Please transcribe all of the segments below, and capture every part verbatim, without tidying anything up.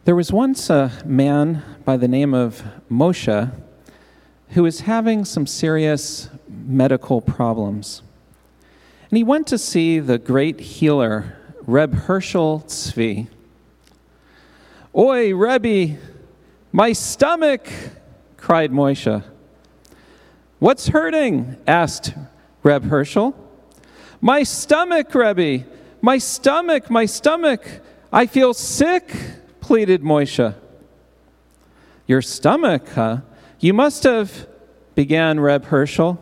There was once a man by the name of Moshe who was having some serious medical problems. And he went to see the great healer, Reb Herschel Tzvi. "Oi, Rebbe, my stomach!" cried Moshe. "What's hurting?" asked Reb Herschel. "My stomach, Rebbe, my stomach, my stomach. I feel sick," pleaded Moshe. "Your stomach, huh? You must have," began Reb Herschel.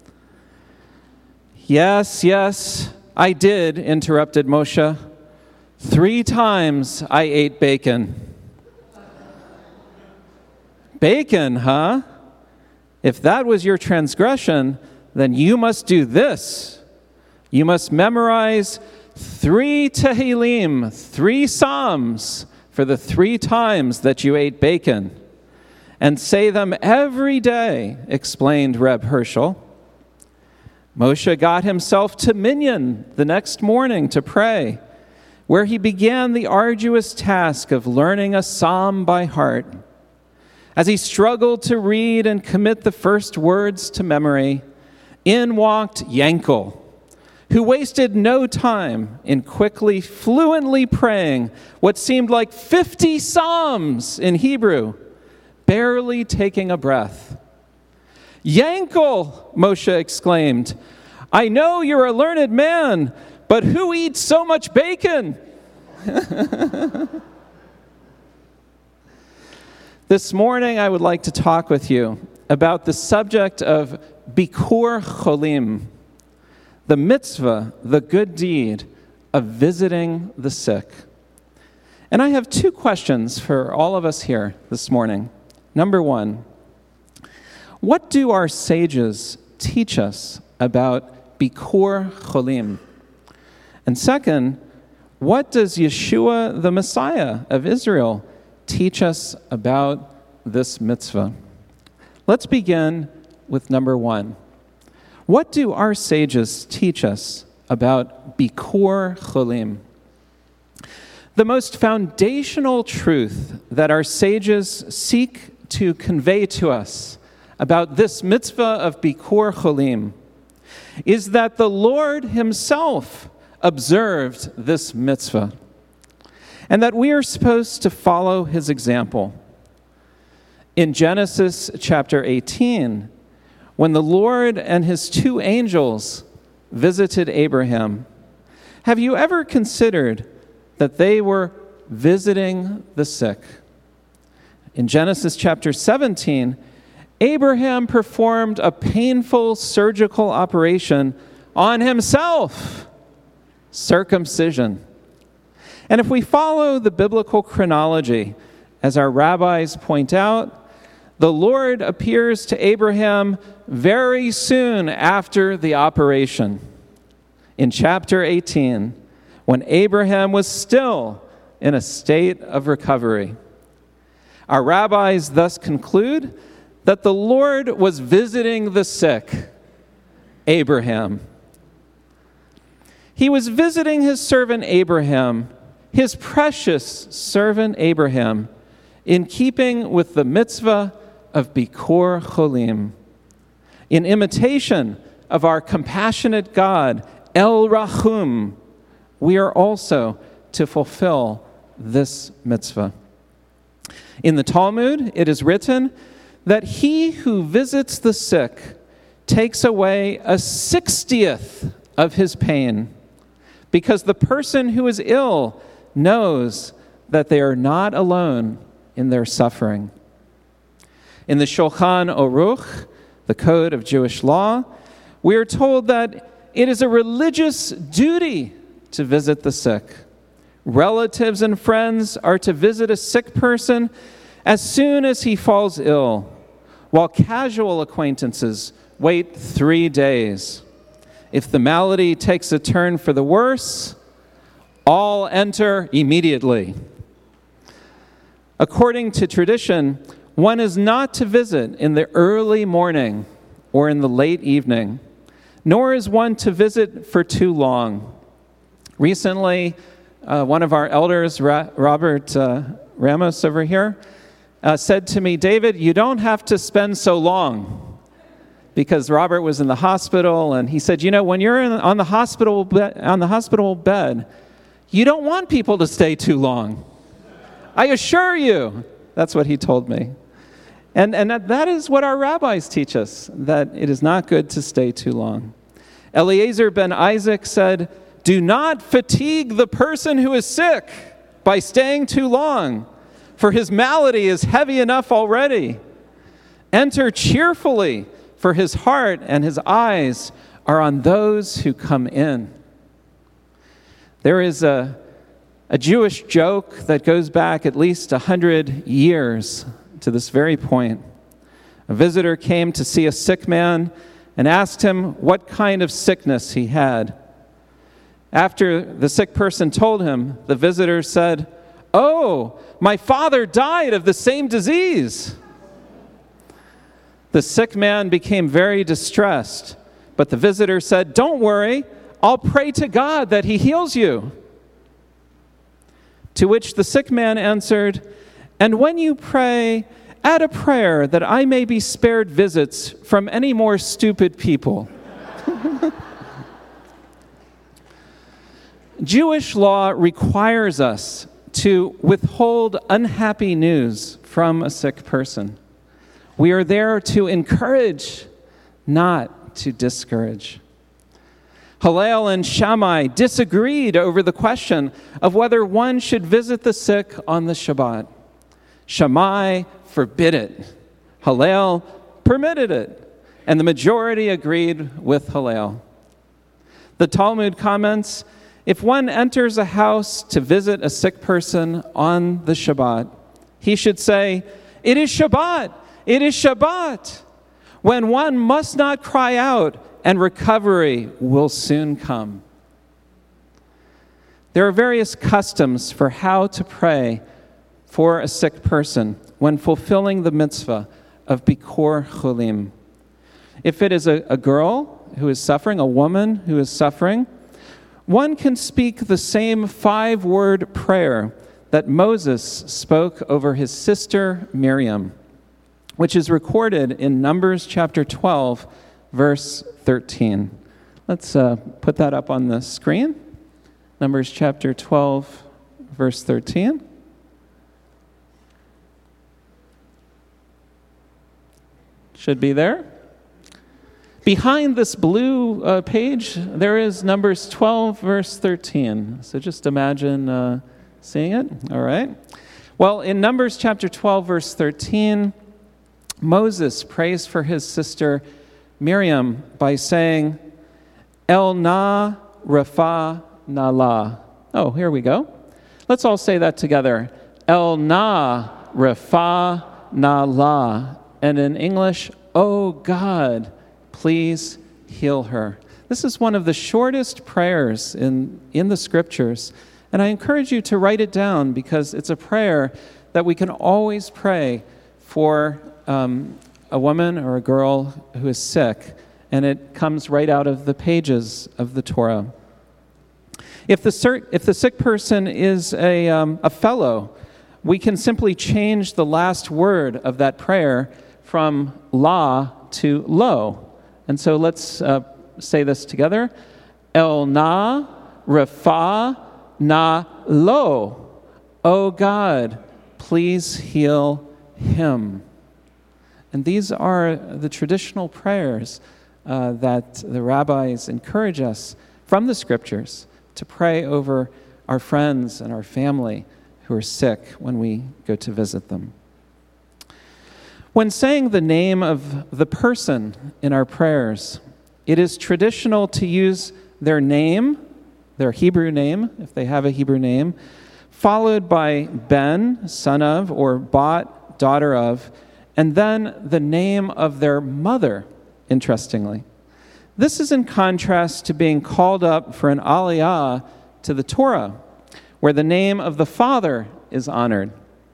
"Yes, yes, I did," interrupted Moshe. "Three times I ate bacon." "Bacon, huh? If that was your transgression, then you must do this. You must memorize three Tehillim, three Psalms, for the three times that you ate bacon, and say them every day," explained Reb Herschel. Moshe got himself to Minyan the next morning to pray, where he began the arduous task of learning a psalm by heart. As he struggled to read and commit the first words to memory, in walked Yankel, who wasted no time in quickly, fluently praying what seemed like fifty psalms in Hebrew, barely taking a breath. "Yankel," Moshe exclaimed, "I know you're a learned man, but who eats so much bacon?" This morning, I would like to talk with you about the subject of Bikur Cholim, the mitzvah, the good deed of visiting the sick. And I have two questions for all of us here this morning. Number one, what do our sages teach us about Bikur Cholim? And second, what does Yeshua, the Messiah of Israel, teach us about this mitzvah? Let's begin with number one. What do our sages teach us about Bikur Cholim? The most foundational truth that our sages seek to convey to us about this mitzvah of Bikur Cholim is that the Lord himself observed this mitzvah, and that we are supposed to follow his example. In Genesis chapter eighteen, when the Lord and his two angels visited Abraham, have you ever considered that they were visiting the sick? In Genesis chapter seventeen, Abraham performed a painful surgical operation on himself, circumcision. And if we follow the biblical chronology, as our rabbis point out, the Lord appears to Abraham very soon after the operation. In chapter eighteen, when Abraham was still in a state of recovery. Our rabbis thus conclude that the Lord was visiting the sick, Abraham. He was visiting his servant Abraham, his precious servant Abraham, in keeping with the mitzvah of Bikur Cholim, in imitation of our compassionate God, El Rachum. We are also to fulfill this mitzvah. In the Talmud, it is written that he who visits the sick takes away a sixtieth of his pain, because the person who is ill knows that they are not alone in their suffering. In the Shulchan Aruch, the Code of Jewish Law, we are told that it is a religious duty to visit the sick. Relatives and friends are to visit a sick person as soon as he falls ill, while casual acquaintances wait three days. If the malady takes a turn for the worse, all enter immediately. According to tradition, one is not to visit in the early morning or in the late evening, nor is one to visit for too long. Recently, uh, one of our elders, Ra- Robert uh, Ramos over here, uh, said to me, David, you don't have to spend so long, because Robert was in the hospital, and he said, you know, when you're in, on the hospital be- on the hospital bed, you don't want people to stay too long. I assure you. That's what he told me. And, and that, that is what our rabbis teach us, that it is not good to stay too long. Eliezer ben Isaac said, do not fatigue the person who is sick by staying too long, for his malady is heavy enough already. Enter cheerfully, for his heart and his eyes are on those who come in. There is a, a Jewish joke that goes back at least a hundred years to this very point. A visitor came to see a sick man and asked him what kind of sickness he had. After the sick person told him, the visitor said, oh, my father died of the same disease. The sick man became very distressed, but the visitor said, don't worry, I'll pray to God that he heals you. To which the sick man answered, and when you pray, add a prayer that I may be spared visits from any more stupid people. Jewish law requires us to withhold unhappy news from a sick person. We are there to encourage, not to discourage. Hillel and Shammai disagreed over the question of whether one should visit the sick on the Shabbat. Shammai forbid it. Hillel permitted it. And the majority agreed with Hillel. The Talmud comments, if one enters a house to visit a sick person on the Shabbat, he should say, it is Shabbat, it is Shabbat, when one must not cry out, and recovery will soon come. There are various customs for how to pray for a sick person when fulfilling the mitzvah of Bikor Cholim. If it is a, a girl who is suffering, a woman who is suffering, one can speak the same five-word prayer that Moses spoke over his sister Miriam, which is recorded in Numbers chapter twelve, verse thirteen. Let's uh, put that up on the screen. Numbers chapter twelve, verse thirteen. Should be there. Behind this blue uh, page, there is Numbers twelve, verse thirteen. So just imagine uh, seeing it. All right. Well, in Numbers chapter twelve, verse thirteen, Moses prays for his sister Miriam by saying, El na refa na la. Oh, here we go. Let's all say that together. El na refa na la. And in English, oh God, please heal her. This is one of the shortest prayers in, in the scriptures. And I encourage you to write it down because it's a prayer that we can always pray for um, a woman or a girl who is sick, and it comes right out of the pages of the Torah. If the cert, if the sick person is a um, a fellow, we can simply change the last word of that prayer from la to lo. And so let's uh, say this together. El na refa na lo. Oh God, please heal him. And these are the traditional prayers uh, that the rabbis encourage us from the scriptures to pray over our friends and our family who are sick when we go to visit them. When saying the name of the person in our prayers, it is traditional to use their name, their Hebrew name, if they have a Hebrew name, followed by ben, son of, or bat, daughter of, and then the name of their mother, interestingly. This is in contrast to being called up for an aliyah to the Torah, where the name of the father is honored.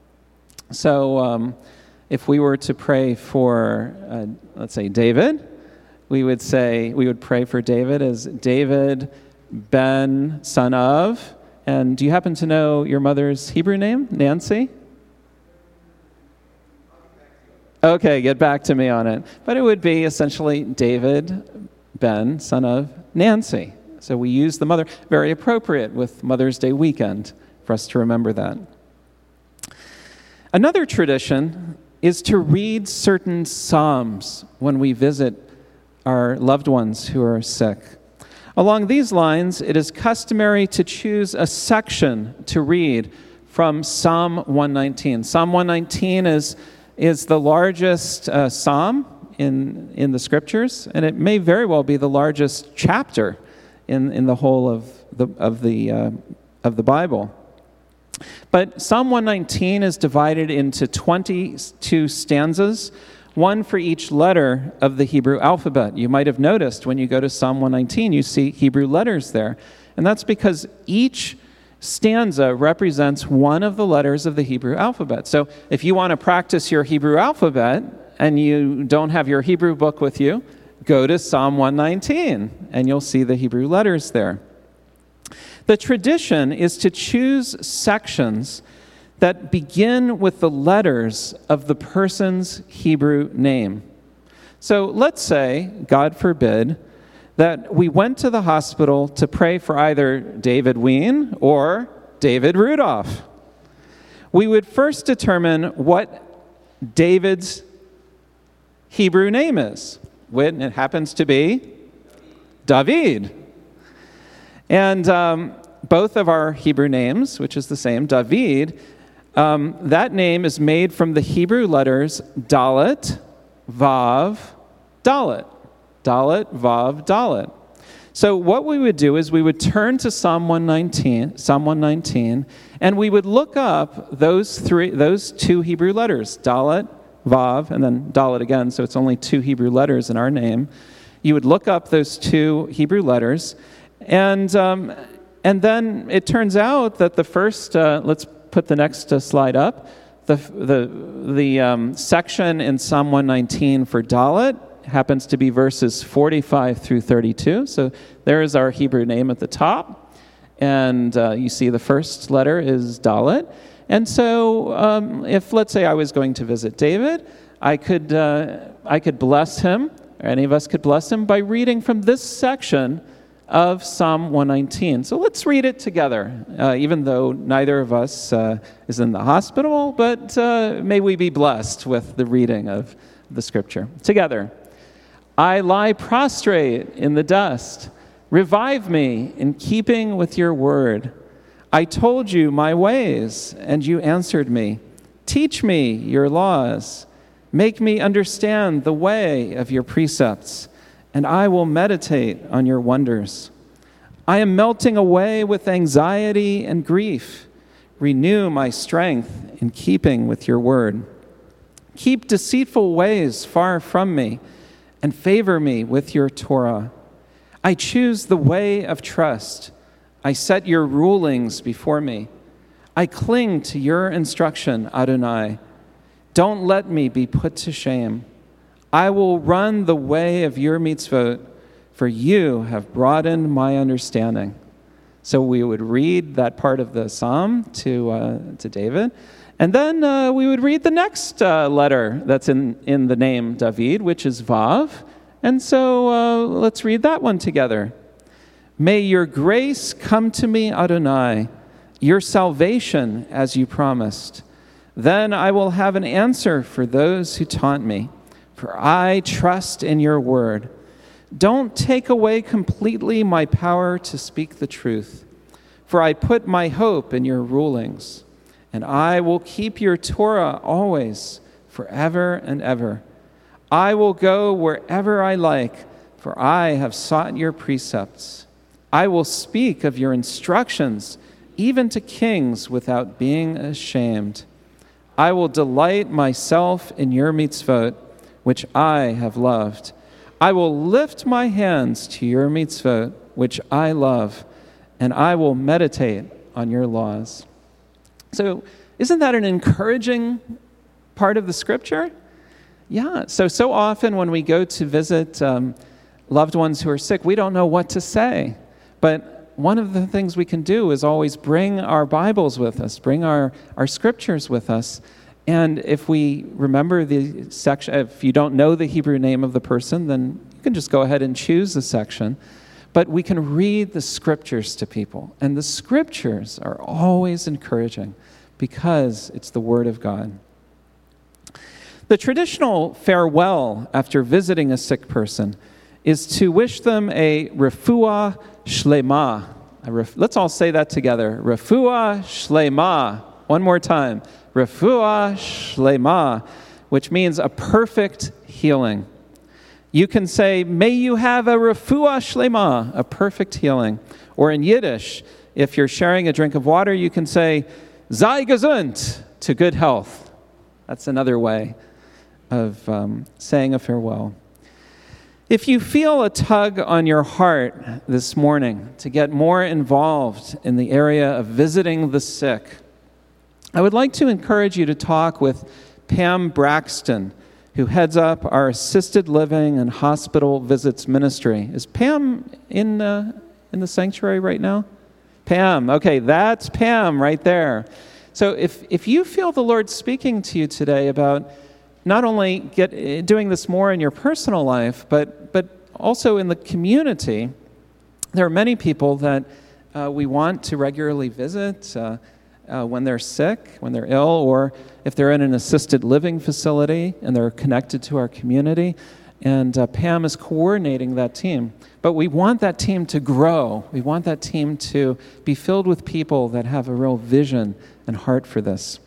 So um, if we were to pray for, uh, let's say, David, we would say, we would pray for David as David ben, son of, and do you happen to know your mother's Hebrew name, Nancy? Okay, get back to me on it. But it would be essentially David Ben, son of Nancy. So we use the mother. Very appropriate with Mother's Day weekend for us to remember that. Another tradition is to read certain psalms when we visit our loved ones who are sick. Along these lines, it is customary to choose a section to read from Psalm one nineteen. Psalm one nineteen is, is the largest uh, psalm in, in the scriptures, and it may very well be the largest chapter in, in the whole of the, of the, uh, of the Bible. But Psalm one nineteen is divided into twenty-two stanzas, one for each letter of the Hebrew alphabet. You might have noticed when you go to Psalm one nineteen, you see Hebrew letters there. And that's because each stanza represents one of the letters of the Hebrew alphabet. So if you want to practice your Hebrew alphabet and you don't have your Hebrew book with you, go to Psalm one nineteen and you'll see the Hebrew letters there. The tradition is to choose sections that begin with the letters of the person's Hebrew name. So let's say, God forbid, that we went to the hospital to pray for either David Ween or David Rudolph. We would first determine what David's Hebrew name is. When it happens to be David. And um, both of our Hebrew names, which is the same, David, um, that name is made from the Hebrew letters Dalet, Vav, Dalet. Dalet, Vav, Dalet. So what we would do is we would turn to Psalm one nineteen, Psalm one nineteen, and we would look up those three, those two Hebrew letters, Dalet, Vav, and then Dalet again, so it's only two Hebrew letters in our name. You would look up those two Hebrew letters, and um, and then it turns out that the first, uh, let's put the next uh, slide up, the the the um, section in Psalm one nineteen for Dalet happens to be verses forty-five through thirty-two. So there is our Hebrew name at the top, and uh, you see the first letter is Dalet. And so um, if, let's say, I was going to visit David, I could uh, I could bless him, or any of us could bless him, by reading from this section of Psalm one nineteen. So let's read it together, uh, even though neither of us uh, is in the hospital, but uh, may we be blessed with the reading of the scripture. Together. I lie prostrate in the dust. Revive me in keeping with your word. I told you my ways, and you answered me. Teach me your laws. Make me understand the way of your precepts, and I will meditate on your wonders. I am melting away with anxiety and grief. Renew my strength in keeping with your word. Keep deceitful ways far from me, and favor me with your Torah. I choose the way of trust. I set your rulings before me. I cling to your instruction, Adonai. Don't let me be put to shame. I will run the way of your mitzvot, for you have broadened my understanding. So we would read that part of the psalm to uh, to David, and then uh, we would read the next uh, letter that's in, in the name David, which is Vav. And so uh, let's read that one together. May your grace come to me, Adonai, your salvation as you promised. Then I will have an answer for those who taunt me, for I trust in your word. Don't take away completely my power to speak the truth, for I put my hope in your rulings, and I will keep your Torah always, forever and ever. I will go wherever I like, for I have sought your precepts. I will speak of your instructions, even to kings, without being ashamed. I will delight myself in your mitzvot, which I have loved. I will lift my hands to your mitzvot, which I love, and I will meditate on your laws. So, isn't that an encouraging part of the scripture? Yeah. So, so often when we go to visit um, loved ones who are sick, we don't know what to say. But one of the things we can do is always bring our Bibles with us, bring our, our scriptures with us, And if we remember the section, if you don't know the Hebrew name of the person, then you can just go ahead and choose the section. But we can read the scriptures to people. And the scriptures are always encouraging because it's the Word of God. The traditional farewell after visiting a sick person is to wish them a refuah shlema. A ref- Let's all say that together. Refuah shlema. One more time. Refuah shlema, which means a perfect healing. You can say, may you have a refuah shlema, a perfect healing. Or in Yiddish, if you're sharing a drink of water, you can say, sei gesund, to good health. That's another way of um, saying a farewell. If you feel a tug on your heart this morning to get more involved in the area of visiting the sick, I would like to encourage you to talk with Pam Braxton, who heads up our assisted living and hospital visits ministry. Is Pam in uh, in the sanctuary right now? Pam, okay, that's Pam right there. So if if you feel the Lord speaking to you today about not only get doing this more in your personal life, but but also in the community, there are many people that uh, we want to regularly visit uh, uh, when they're sick, when they're ill, or if they're in an assisted living facility and they're connected to our community. And uh, Pam is coordinating that team. But we want that team to grow. We want that team to be filled with people that have a real vision and heart for this.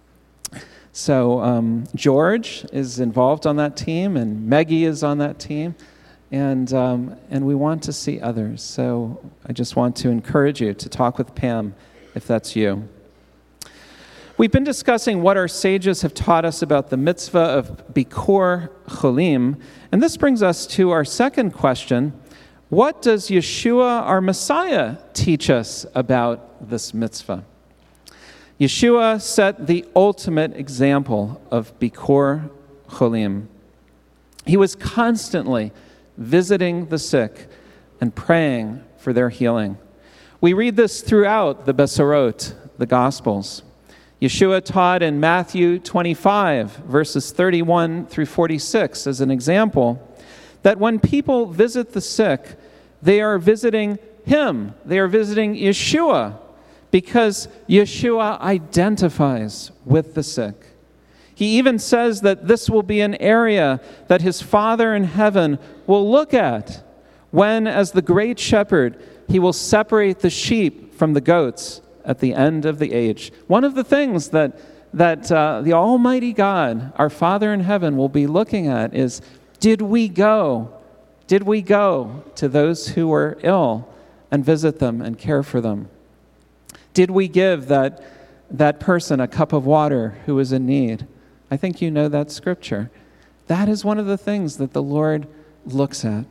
So um, George is involved on that team, and Maggie is on that team, and um, and we want to see others. So I just want to encourage you to talk with Pam if that's you. We've been discussing what our sages have taught us about the mitzvah of Bikor Cholim, and this brings us to our second question. What does Yeshua, our Messiah, teach us about this mitzvah? Yeshua set the ultimate example of Bikor Cholim. He was constantly visiting the sick and praying for their healing. We read this throughout the Besorot, the Gospels. Yeshua taught in Matthew twenty-five, verses thirty-one through forty-six, as an example, that when people visit the sick, they are visiting Him. They are visiting Yeshua, because Yeshua identifies with the sick. He even says that this will be an area that His Father in heaven will look at when, as the great shepherd, He will separate the sheep from the goats at the end of the age. One of the things that, that uh, the Almighty God, our Father in heaven, will be looking at is, did we go? Did we go to those who were ill and visit them and care for them? Did we give that, that person a cup of water who was in need? I think you know that scripture. That is one of the things that the Lord looks at.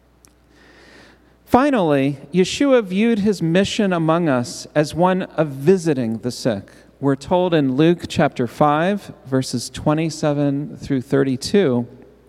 Finally, Yeshua viewed His mission among us as one of visiting the sick. We're told in Luke chapter five, verses twenty-seven through thirty-two,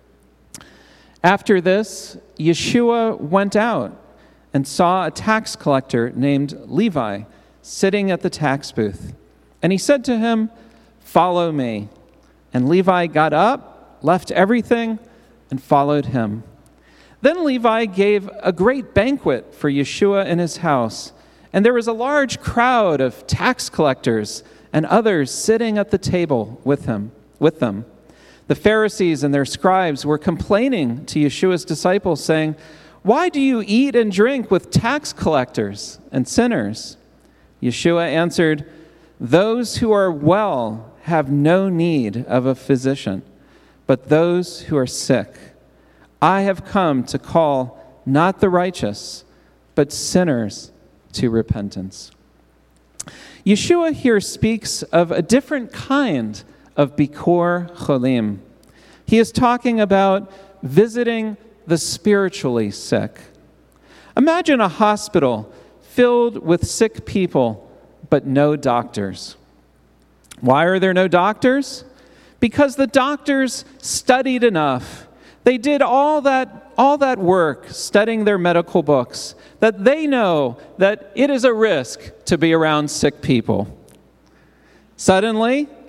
after this, Yeshua went out and saw a tax collector named Levi sitting at the tax booth. And he said to him, "Follow me." And Levi got up, left everything, and followed him. Then Levi gave a great banquet for Yeshua in his house, and there was a large crowd of tax collectors and others sitting at the table with him, with them. The Pharisees and their scribes were complaining to Yeshua's disciples, saying, "Why do you eat and drink with tax collectors and sinners?" Yeshua answered, "Those who are well have no need of a physician, but those who are sick. I have come to call not the righteous, but sinners to repentance." Yeshua here speaks of a different kind of Bikor Cholim. He is talking about visiting the spiritually sick. Imagine a hospital filled with sick people, but no doctors. Why are there no doctors? Because the doctors studied enough. They did all that, all that work studying their medical books that they know that it is a risk to be around sick people. Suddenly,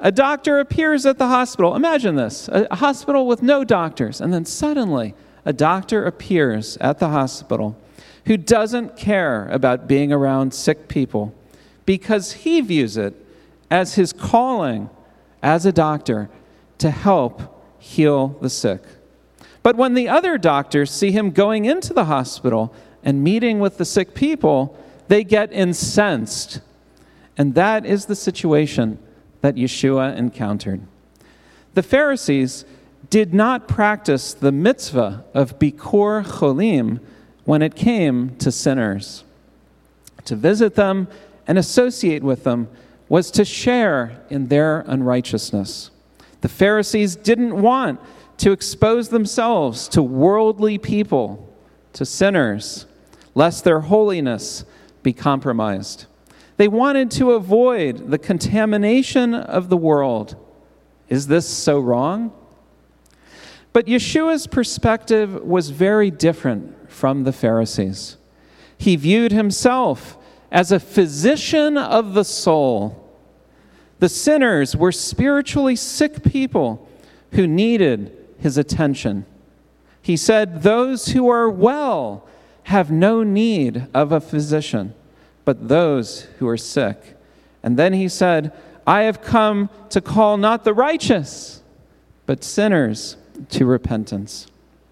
a doctor appears at the hospital. Imagine this, a, a hospital with no doctors, and then suddenly a doctor appears at the hospital who doesn't care about being around sick people because he views it as his calling as a doctor to help heal the sick. But when the other doctors see him going into the hospital and meeting with the sick people, they get incensed. And that is the situation that Yeshua encountered. The Pharisees did not practice the mitzvah of Bikur Cholim when it came to sinners. To visit them and associate with them was to share in their unrighteousness. The Pharisees didn't want to expose themselves to worldly people, to sinners, lest their holiness be compromised. They wanted to avoid the contamination of the world. Is this so wrong? But Yeshua's perspective was very different from the Pharisees. He viewed himself as a physician of the soul. The sinners were spiritually sick people who needed his attention. He said, "Those who are well have no need of a physician, but those who are sick." And then he said, "I have come to call not the righteous, but sinners to repentance."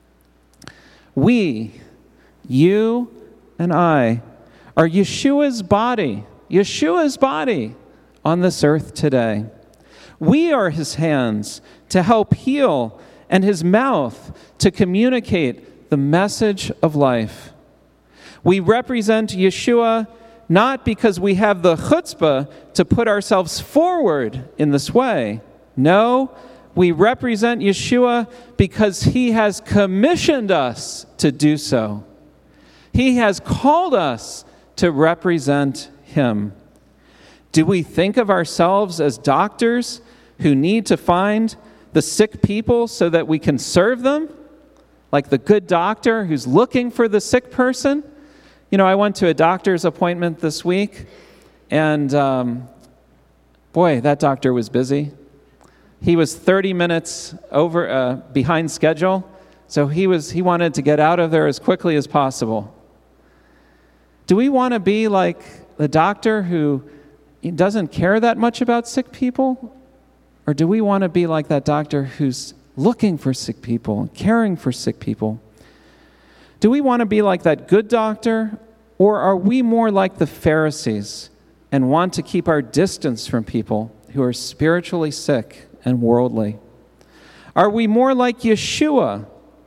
We, you and I, are Yeshua's body, Yeshua's body on this earth today. We are his hands to help heal and his mouth to communicate the message of life. We represent Yeshua not because we have the chutzpah to put ourselves forward in this way. No, we represent Yeshua because he has commissioned us to do so. He has called us to represent him. Do we think of ourselves as doctors who need to find the sick people so that we can serve them? Like the good doctor who's looking for the sick person? You know, I went to a doctor's appointment this week, and um, boy, that doctor was busy. He was thirty minutes over uh, behind schedule, so he was he wanted to get out of there as quickly as possible. Do we want to be like the doctor who doesn't care that much about sick people? Or do we want to be like that doctor who's looking for sick people, caring for sick people? Do we want to be like that good doctor, or are we more like the Pharisees and want to keep our distance from people who are spiritually sick and worldly? Are we more like Yeshua,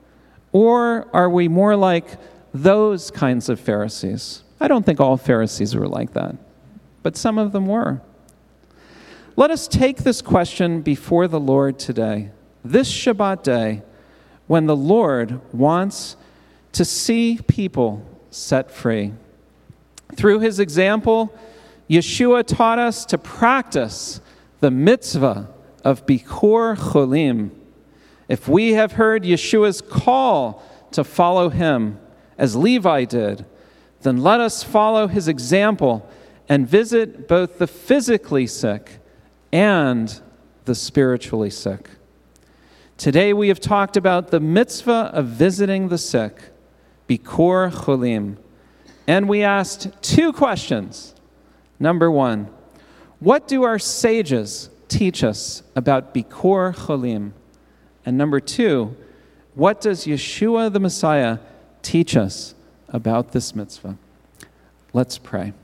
or are we more like those kinds of Pharisees? I don't think all Pharisees were like that, but some of them were. Let us take this question before the Lord today, this Shabbat day, when the Lord wants to see people set free. Through his example, Yeshua taught us to practice the mitzvah of Bikur Cholim. If we have heard Yeshua's call to follow him, as Levi did, then let us follow his example and visit both the physically sick and the spiritually sick. Today we have talked about the mitzvah of visiting the sick, Bikur Cholim, and we asked two questions. Number one, what do our sages teach us about Bikur Cholim? And number two, what does Yeshua the Messiah teach us about this mitzvah? Let's pray.